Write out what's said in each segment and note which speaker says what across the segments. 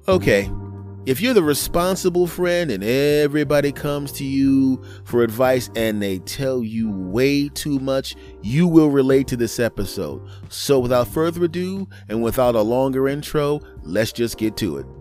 Speaker 1: Okay, if you're the responsible friend and everybody comes to you for advice and they tell you way too much, you will relate to this episode. So without further ado, and without a longer intro, let's just get to it.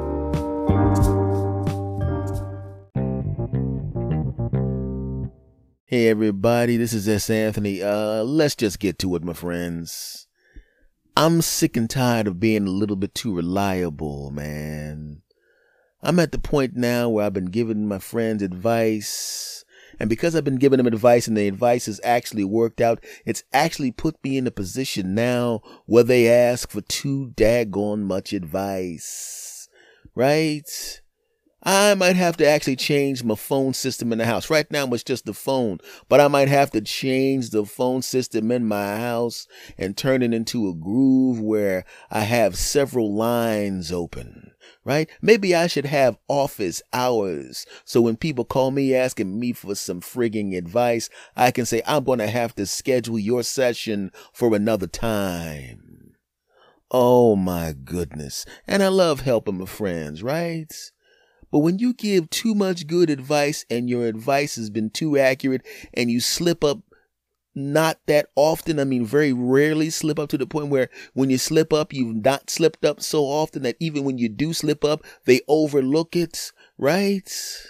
Speaker 1: Hey everybody, this is S. Anthony. Let's just get to it, my friends. I'm sick and tired of being a little bit too reliable, man. I'm at the point now where I've been giving my friends advice, and because I've been giving them advice and the advice has actually worked out, it's actually put me in a position now where they ask for too daggone much advice, right? I might have to actually change my phone system in the house. Right now it's just the phone, but I might have to change the phone system in my house and turn it into a groove where I have several lines open, right? Maybe I should have office hours. So when people call me asking me for some frigging advice, I can say, I'm going to have to schedule your session for another time. Oh my goodness. And I love helping my friends, right? But when you give too much good advice and your advice has been too accurate and you slip up not that often, I mean very rarely slip up to the point where when you slip up, you've not slipped up so often that even when you do slip up, they overlook it, right?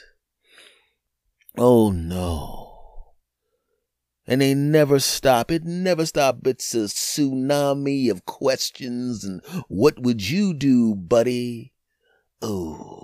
Speaker 1: Oh no. And they never stop. It never stops. It's a tsunami of questions and what would you do, buddy? Oh.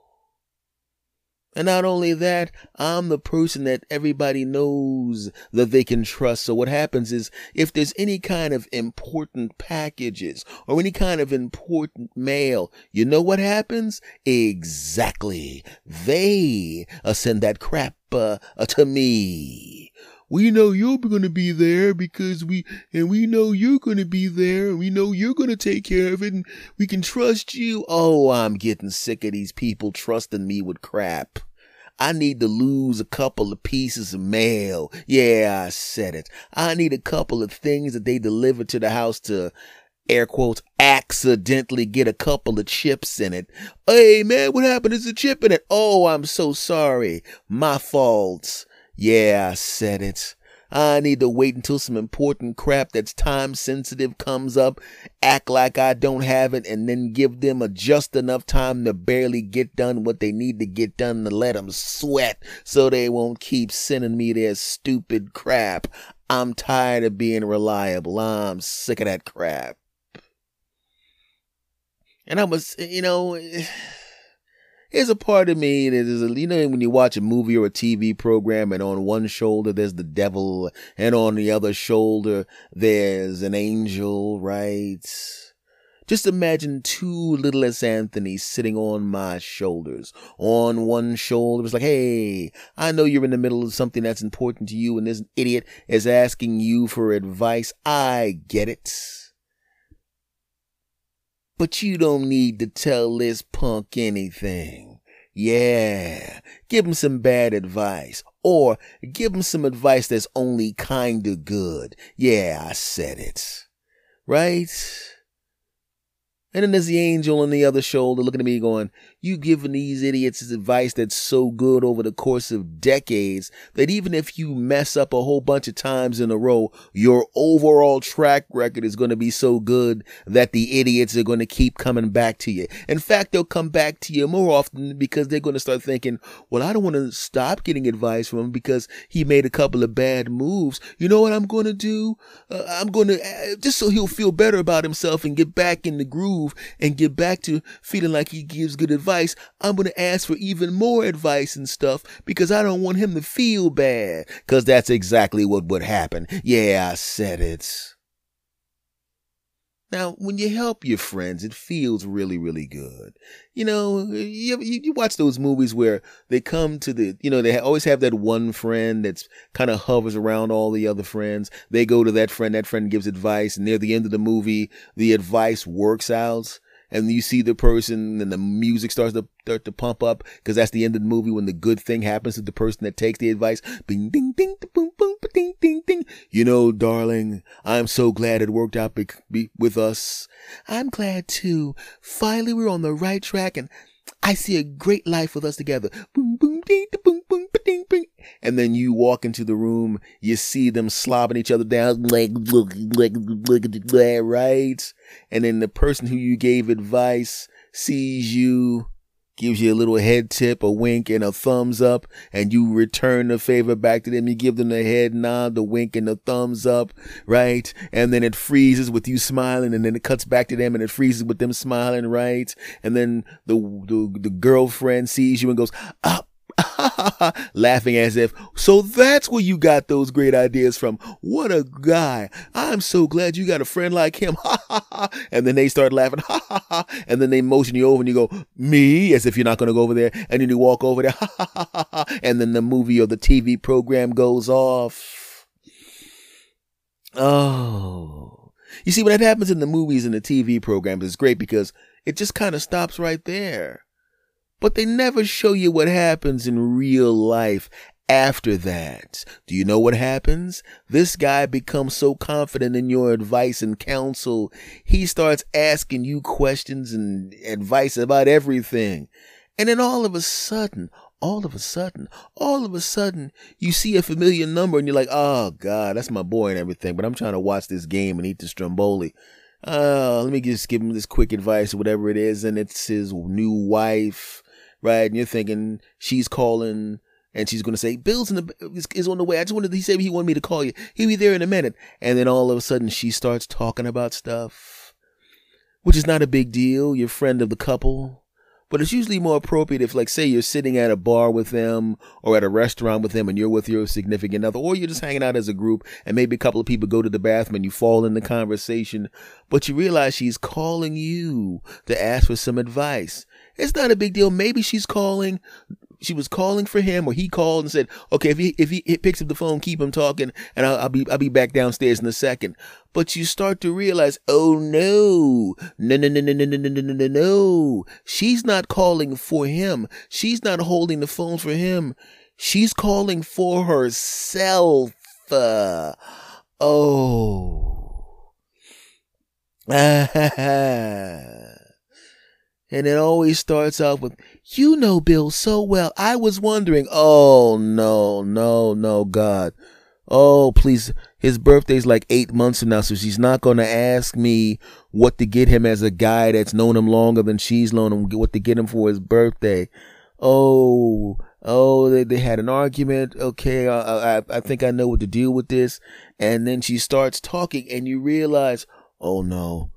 Speaker 1: And not only that, I'm the person that everybody knows that they can trust. So what happens is if there's any kind of important packages or any kind of important mail, you know what happens? Exactly. They send that crap to me. We know you're going to be there because we know you're going to be there and we know you're going to take care of it and we can trust you. Oh, I'm getting sick of these people trusting me with crap. I need to lose a couple of pieces of mail. Yeah, I said it. I need a couple of things that they deliver to the house to, air quotes, accidentally get a couple of chips in it. Hey man, what happened? There's a chip in it. Oh, I'm so sorry. My fault. Yeah, I said it. I need to wait until some important crap that's time sensitive comes up, act like I don't have it, and then give them just enough time to barely get done what they need to get done to let them sweat so they won't keep sending me their stupid crap. I'm tired of being reliable. I'm sick of that crap. And I was, there's a part of me that is, when you watch a movie or a TV program and on one shoulder there's the devil and on the other shoulder there's an angel, right? Just imagine two little S. Anthonys sitting on my shoulders. On one shoulder, it's like, hey, I know you're in the middle of something that's important to you and this idiot is asking you for advice. I get it. But you don't need to tell this punk anything. Yeah, give him some bad advice. Or give him some advice that's only kinda good. Yeah, I said it. Right? And then there's the angel on the other shoulder looking at me going, you giving these idiots advice that's so good over the course of decades that even if you mess up a whole bunch of times in a row, your overall track record is going to be so good that the idiots are going to keep coming back to you. In fact, they'll come back to you more often because they're going to start thinking, well, I don't want to stop getting advice from him because he made a couple of bad moves. You know what I'm going to do? I'm going to, just so he'll feel better about himself and get back in the groove and get back to feeling like he gives good advice, I'm going to ask for even more advice and stuff because I don't want him to feel bad. Because that's exactly what would happen. Yeah, I said it. Now, when you help your friends, it feels really, really good. You watch those movies where they come to they always have that one friend that's kind of hovers around all the other friends. They go to that friend gives advice, and near the end of the movie, the advice works out. and you see the person and the music starts to start to pump up because that's the end of the movie when the good thing happens to the person that takes the advice. Bing, ding, ding, boom, boom, ding, ding, ding. You know, darling, I'm so glad it worked out with us. I'm glad too. Finally, we're on the right track, and I see a great life with us together. Boom, boom, ding, boom, boom, ding, ding. And then you walk into the room, you see them slobbing each other down, like, look at that, right? And then the person who you gave advice sees you, gives you a little head tip, a wink, and a thumbs up, and you return the favor back to them. You give them the head nod, the wink, and the thumbs up, right? And then it freezes with you smiling, and then it cuts back to them, and it freezes with them smiling, right? And then the girlfriend sees you and goes, ah, laughing as if, so that's where you got those great ideas from. What a guy. I'm so glad you got a friend like him. And then they start laughing. And then they motion you over and you go, me, as if you're not going to go over there. And then you walk over there. And then the movie or the TV program goes off. Oh, you see, when that happens in the movies and the TV programs, it's great because it just kind of stops right there. But they never show you what happens in real life after that. Do you know what happens? This guy becomes so confident in your advice and counsel, he starts asking you questions and advice about everything. And then all of a sudden, you see a familiar number and you're like, oh God, that's my boy and everything, but I'm trying to watch this game and eat the stromboli. Let me just give him this quick advice or whatever it is. And it's his new wife. Right, and you're thinking she's calling, and she's going to say, "Bill's is on the way. He said he wanted me to call you. He'll be there in a minute." And then all of a sudden, she starts talking about stuff, which is not a big deal. You're a friend of the couple, but it's usually more appropriate if, like, say you're sitting at a bar with them or at a restaurant with them, and you're with your significant other, or you're just hanging out as a group, and maybe a couple of people go to the bathroom, and you fall in the conversation, but you realize she's calling you to ask for some advice. It's not a big deal. Maybe she was calling for him, or he called and said, okay, if he picks up the phone, keep him talking, and I'll be back downstairs in a second. But you start to realize, oh no. She's not calling for him. She's not holding the phone for him. She's calling for herself. And it always starts off with, you know Bill so well. I was wondering. Oh, no, God. Oh, please. His birthday's like 8 months from now, so she's not going to ask me what to get him as a guy that's known him longer than she's known him, what to get him for his birthday. Oh, they had an argument. Okay, I think I know what to do with this. And then she starts talking, and you realize, oh, no.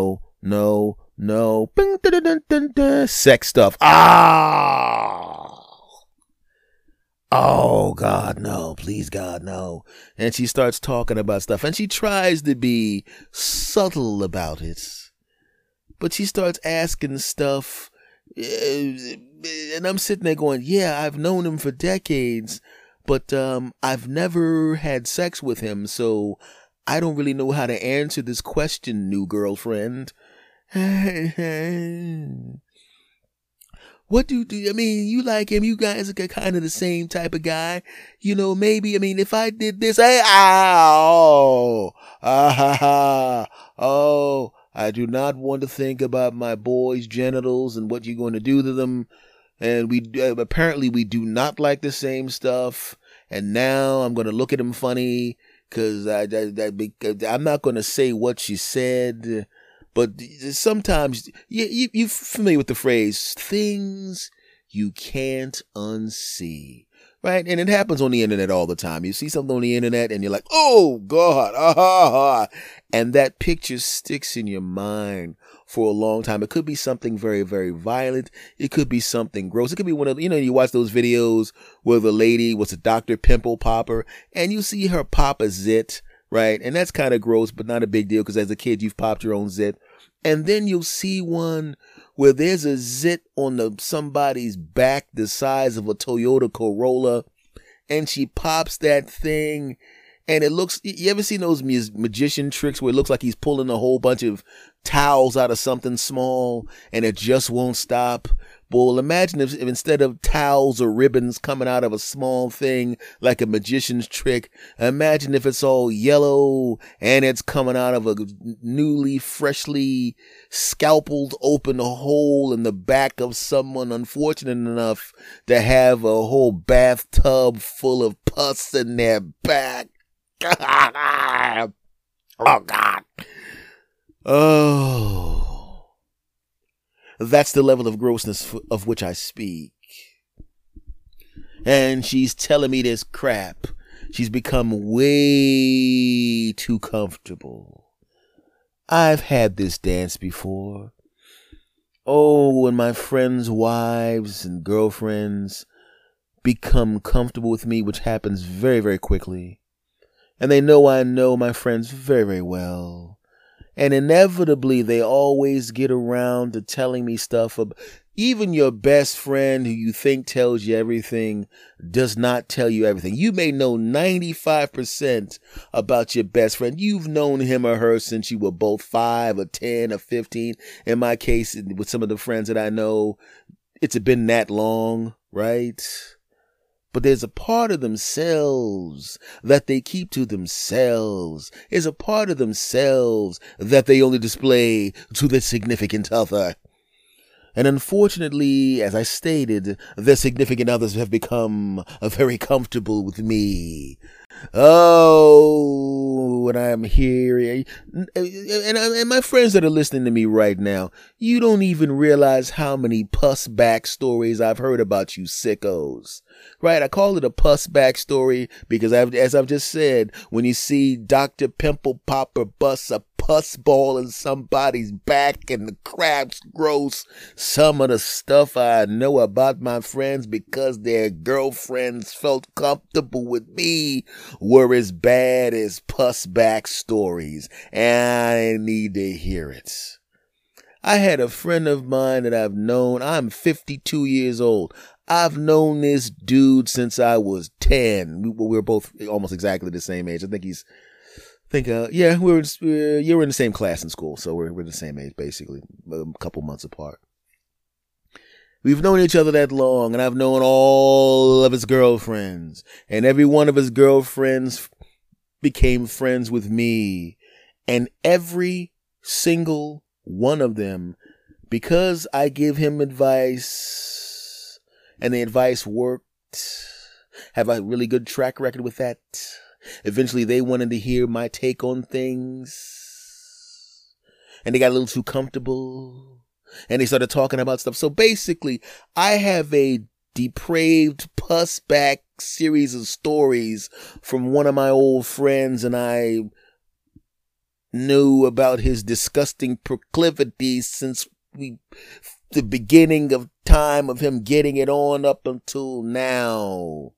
Speaker 1: Bing, dun, dun, dun, dun. Sex stuff. Oh, God, no. Please, God, no. And she starts talking about stuff, and she tries to be subtle about it, but she starts asking stuff, and I'm sitting there going, yeah, I've known him for decades, but I've never had sex with him, so I don't really know how to answer this question, new girlfriend. What do I mean, you like him, you guys are kind of the same type of guy, you know, maybe, I mean, if I did this, I do not want to think about my boy's genitals and what you're going to do to them, and apparently we do not like the same stuff, and now I'm going to look at him funny, because I'm not going to say what she said. But sometimes, you're familiar with the phrase, things you can't unsee, right? And it happens on the internet all the time. You see something on the internet and you're like, oh, God, and that picture sticks in your mind for a long time. It could be something very, very violent. It could be something gross. It could be one of, you watch those videos where the lady was a Dr. Pimple Popper and you see her pop a zit. Right. And that's kind of gross, but not a big deal because as a kid, you've popped your own zit. And then you'll see one where there's a zit on somebody's back the size of a Toyota Corolla. And she pops that thing And it looks, you ever seen those magician tricks where it looks like he's pulling a whole bunch of towels out of something small and it just won't stop? Well, imagine if instead of towels or ribbons coming out of a small thing like a magician's trick, imagine if it's all yellow and it's coming out of a newly, freshly scalpeled open hole in the back of someone unfortunate enough to have a whole bathtub full of pus in their back. Oh, God. Oh. That's the level of grossness of which I speak. And she's telling me this crap. She's become way too comfortable. I've had this dance before. Oh, when my friends' wives and girlfriends become comfortable with me, which happens very, very quickly. And they know I know my friends very, very well. And inevitably, they always get around to telling me stuff. Even your best friend who you think tells you everything does not tell you everything. You may know 95% about your best friend. You've known him or her since you were both 5 or 10 or 15. In my case, with some of the friends that I know, it's been that long, right? But there's a part of themselves that they keep to themselves. There's a part of themselves that they only display to their significant other. And unfortunately, as I stated, their significant others have become very comfortable with me. Oh, when I'm here, and my friends that are listening to me right now, you don't even realize how many puss back stories I've heard about you sickos. Right? I call it a puss back story because as I've just said, when you see Dr. Pimple Popper bust a pus ball in somebody's back and the crap's gross, some of the stuff I know about my friends because their girlfriends felt comfortable with me were as bad as puss back stories, and I need to hear it. I had a friend of mine that I've known. I'm 52 years old. I've known this dude since I was 10. We were both almost exactly the same age. I think you were in the same class in school, so we're the same age, basically, a couple months apart. We've known each other that long, and I've known all of his girlfriends, and every one of his girlfriends became friends with me, and every single one of them, because I give him advice, and the advice worked, have a really good track record with that. Eventually, they wanted to hear my take on things, and they got a little too comfortable, and they started talking about stuff. So basically, I have a depraved puss back series of stories from one of my old friends, and I knew about his disgusting proclivities since the beginning of time of him getting it on up until now.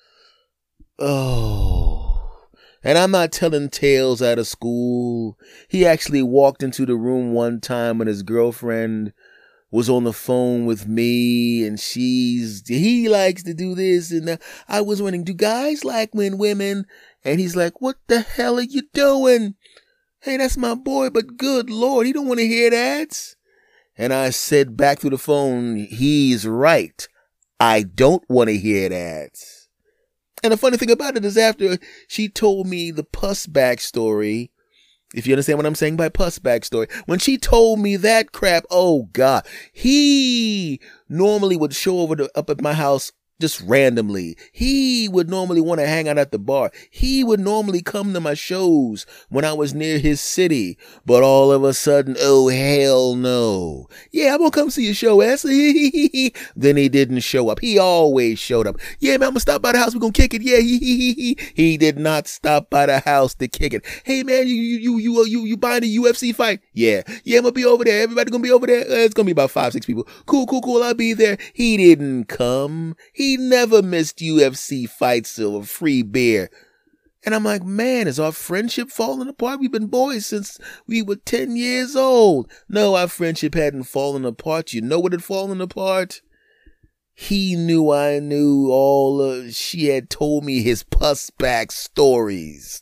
Speaker 1: Oh. And I'm not telling tales out of school. He actually walked into the room one time when his girlfriend was on the phone with me, and he likes to do this, and I was wondering, do guys like when women? And he's like, what the hell are you doing? Hey, that's my boy, but good Lord, he don't want to hear that. And I said back through the phone, he's right. I don't want to hear that. And the funny thing about it is after she told me the puss backstory, if you understand what I'm saying by puss backstory, when she told me that crap, oh God, he normally would show up at my house just randomly. He would normally want to hang out at the bar. He would normally come to my shows when I was near his city. But all of a sudden, oh hell no. Yeah, I'm gonna come see your show, ass. Then he didn't show up. He always showed up. Yeah, man, I'm gonna stop by the house. We're gonna kick it. Yeah, he did not stop by the house to kick it. Hey man, you buying a UFC fight? Yeah, I'm gonna be over there. Everybody gonna be over there. It's gonna be about 5-6 people. Cool. I'll be there. He didn't come. He never missed UFC fights or free beer. And I'm like, man, is our friendship falling apart? We've been boys since we were 10 years old. No, our friendship hadn't fallen apart. You know what had fallen apart? He knew I knew she had told me his pussback stories.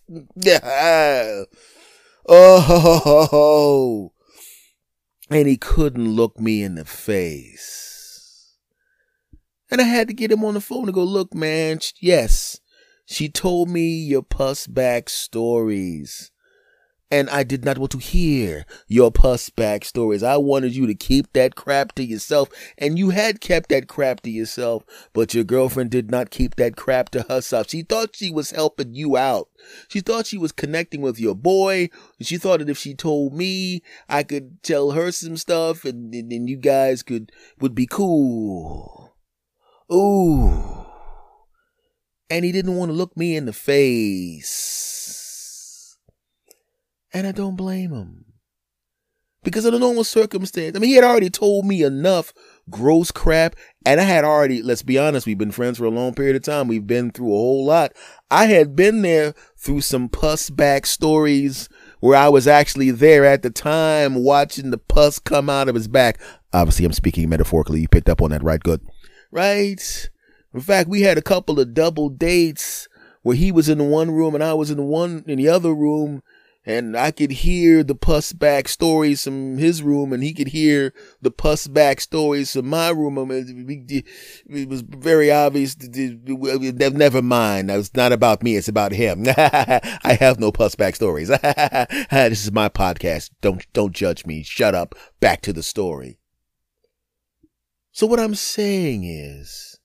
Speaker 1: Oh, and he couldn't look me in the face. And I had to get him on the phone to go, look, man, yes, she told me your pussback stories. And I did not want to hear your pussback stories. I wanted you to keep that crap to yourself. And you had kept that crap to yourself. But your girlfriend did not keep that crap to herself. She thought she was helping you out. She thought she was connecting with your boy. She thought that if she told me, I could tell her some stuff and you guys would be cool. Ooh. And he didn't want to look me in the face. And I don't blame him. Because under normal circumstance, I mean, he had already told me enough gross crap. And I had already, let's be honest, we've been friends for a long period of time. We've been through a whole lot. I had been there through some pussback stories where I was actually there at the time watching the pus come out of his back. Obviously, I'm speaking metaphorically. You picked up on that, right? Good. Right? In fact, we had a couple of double dates where he was in one room and I was in the other room. And I could hear the pussback stories from his room, and he could hear the pussback stories from my room. I mean, it was very obvious. Never mind. It's not about me. It's about him. I have no pussback stories. This is my podcast. Don't judge me. Shut up. Back to the story. So what I'm saying is,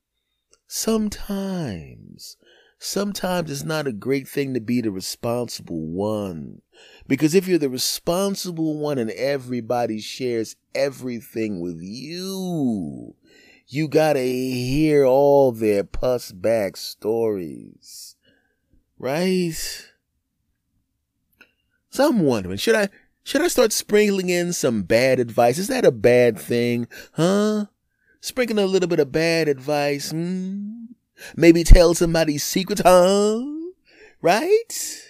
Speaker 1: sometimes it's not a great thing to be the responsible one. Because if you're the responsible one and everybody shares everything with you, you gotta hear all their pussback stories. Right? So I'm wondering, should I start sprinkling in some bad advice? Is that a bad thing? Huh? Sprinkling a little bit of bad advice, Maybe tell somebody's secret, huh? Right?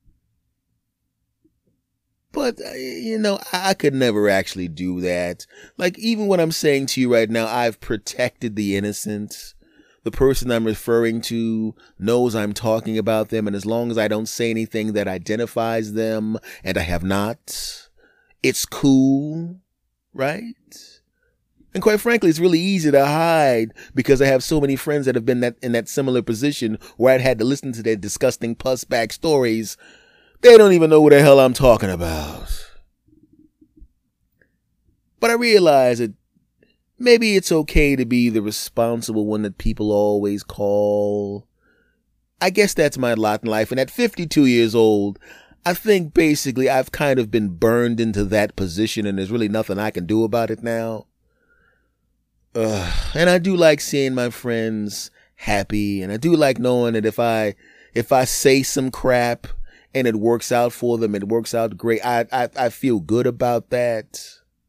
Speaker 1: But, I could never actually do that. Like, even what I'm saying to you right now, I've protected the innocent. The person I'm referring to knows I'm talking about them. And as long as I don't say anything that identifies them, and I have not, it's cool. Right? And quite frankly, it's really easy to hide because I have so many friends that have been in that similar position where I'd had to listen to their disgusting pussback stories. They don't even know what the hell I'm talking about. But I realize that maybe it's okay to be the responsible one that people always call. I guess that's my lot in life. And at 52 years old, I think basically I've kind of been burned into that position and there's really nothing I can do about it now. And I do like seeing my friends happy, and I do like knowing that if I say some crap and it works out for them, it works out great. I feel good about that.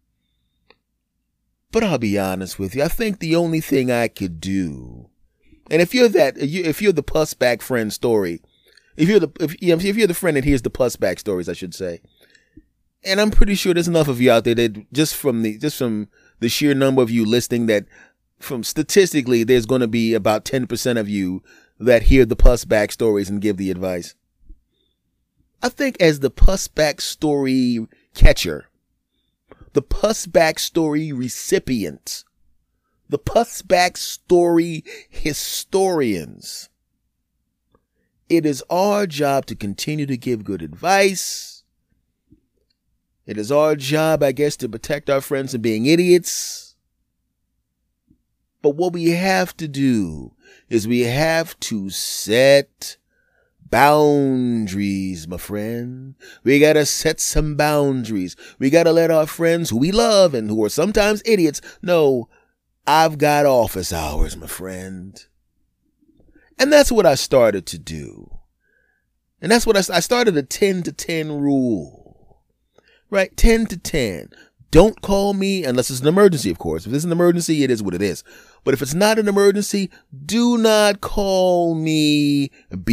Speaker 1: But I'll be honest with you, I think the only thing I could do, and if you're the pussback friend story, if you're the friend that hears the pussback stories, I should say, and I'm pretty sure there's enough of you out there that just from the sheer number of you listening, that from statistically, there's going to be about 10% of you that hear the pussback stories and give the advice. I think as the pussback story catcher, the pussback story recipient, the pussback story historians, it is our job to continue to give good advice. It is our job, I guess, to protect our friends from being idiots. But what we have to do is we have to set boundaries, my friend. We gotta set some boundaries. We gotta let our friends who we love and who are sometimes idiots know, I've got office hours, my friend. And that's what I started to do. And that's what I started a 10 to 10 rule. Right? 10 to 10. Don't call me unless it's an emergency, of course. If it's an emergency, it is what it is. But if it's not an emergency, do not call me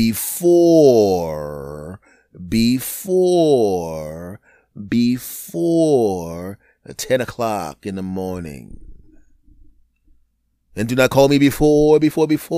Speaker 1: before 10 o'clock in the morning. And do not call me before 10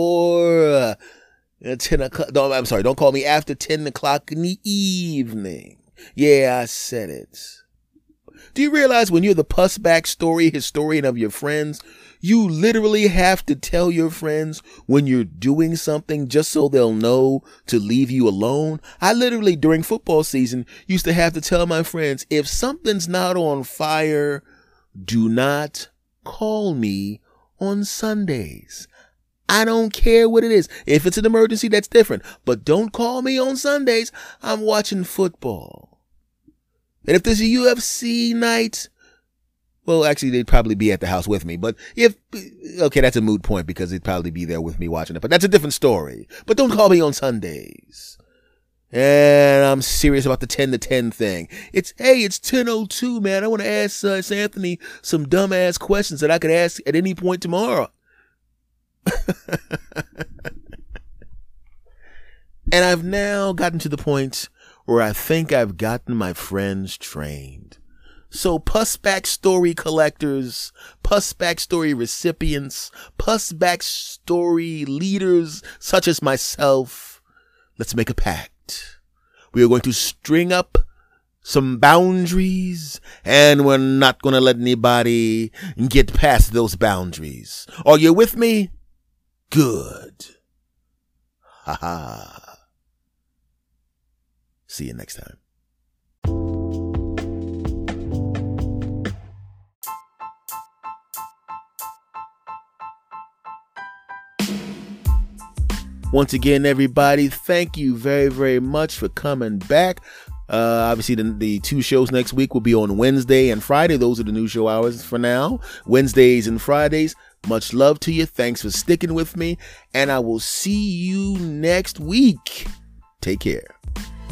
Speaker 1: o'clock. No, I'm sorry. Don't call me after 10 o'clock in the evening. Yeah, I said it. Do you realize when you're the puss backstory historian of your friends, you literally have to tell your friends when you're doing something just so they'll know to leave you alone? I literally, during football season, used to have to tell my friends, if something's not on fire, do not call me on Sundays. I don't care what it is. If it's an emergency, that's different. But don't call me on Sundays. I'm watching football. And if there's a UFC night, well, actually, they'd probably be at the house with me. But okay, that's a moot point because they'd probably be there with me watching it. But that's a different story. But don't call me on Sundays. And I'm serious about the 10 to 10 thing. It's 10:02, man. I want to ask Anthony some dumbass questions that I could ask at any point tomorrow. And I've now gotten to the point where I think I've gotten my friends trained. So puss backstory collectors, puss backstory recipients, puss backstory leaders such as myself, let's make a pact. We are going to string up some boundaries, and we're not going to let anybody get past those boundaries. Are you with me? Good. Ha ha. See you next time. Once again, everybody, thank you very, very much for coming back. Obviously, the two shows next week will be on Wednesday and Friday. Those are the new show hours for now. Wednesdays and Fridays. Much love to you. Thanks for sticking with me. And I will see you next week. Take care.